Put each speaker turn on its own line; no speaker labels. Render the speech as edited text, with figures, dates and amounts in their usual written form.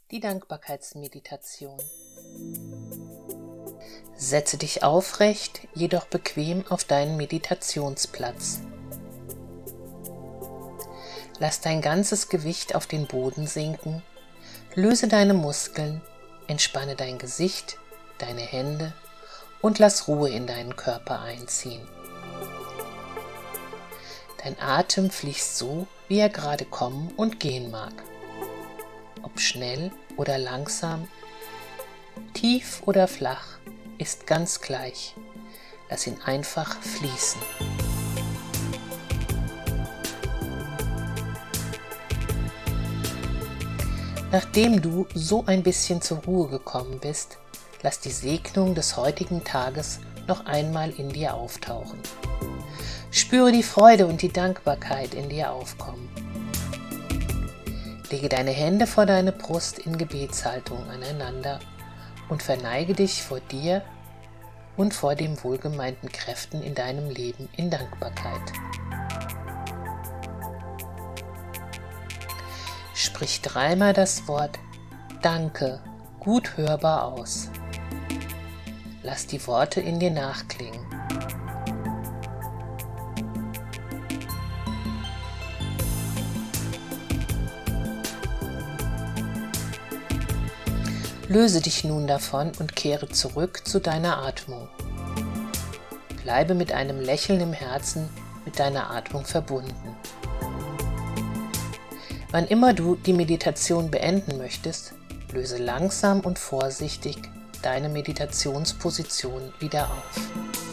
Die Dankbarkeitsmeditation. Setze dich aufrecht, jedoch bequem auf deinen Meditationsplatz. Lass dein ganzes Gewicht auf den Boden sinken, löse deine Muskeln, entspanne dein Gesicht, deine Hände und lass Ruhe in deinen Körper einziehen. Dein Atem fließt so, wie er gerade kommen und gehen mag. Ob schnell oder langsam, tief oder flach, ist ganz gleich. Lass ihn einfach fließen. Nachdem du so ein bisschen zur Ruhe gekommen bist, lass die Segnung des heutigen Tages noch einmal in dir auftauchen. Spüre die Freude und die Dankbarkeit in dir aufkommen. Lege deine Hände vor deine Brust in Gebetshaltung aneinander und verneige dich vor dir und vor den wohlgemeinten Kräften in deinem Leben in Dankbarkeit. Sprich dreimal das Wort Danke gut hörbar aus. Lass die Worte in dir nachklingen. Löse dich nun davon und kehre zurück zu deiner Atmung. Bleibe mit einem Lächeln im Herzen mit deiner Atmung verbunden. Wann immer du die Meditation beenden möchtest, löse langsam und vorsichtig deine Meditationsposition wieder auf.